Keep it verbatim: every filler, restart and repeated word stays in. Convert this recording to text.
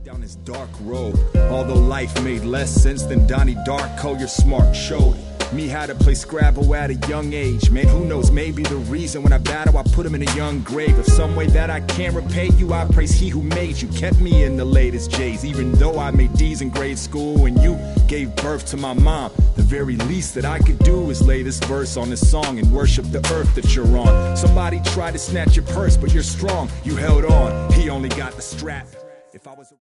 Down this dark road, although life made less sense than Donnie Darko, your smart showed me how to play Scrabble at a young age. Man, who knows, maybe the reason when I battle I put him in a young grave. If some way that I can't repay you, I praise he who made you. Kept me in the latest J's, even though I made D's in grade school and you gave birth to my mom. The very least that I could do is lay this verse on this song and worship the earth that you're on. Somebody tried to snatch your purse, but you're strong, you held on. He only got the strap. If I was